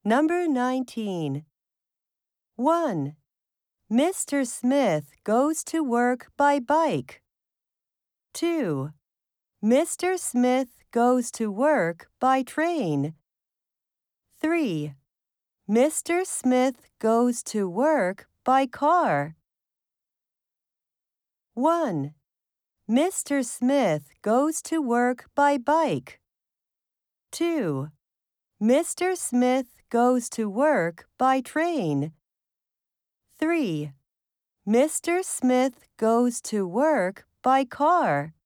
Number 19. 1. Mr. Smith goes to work by bike. 2. Mr. Smith goes to work by train. 3. Mr. Smith goes to work by car. 1. Mr. Smith goes to work by bike. 2. Mr. Smith goes to work by train. 3. Mr. Smith goes to work by car.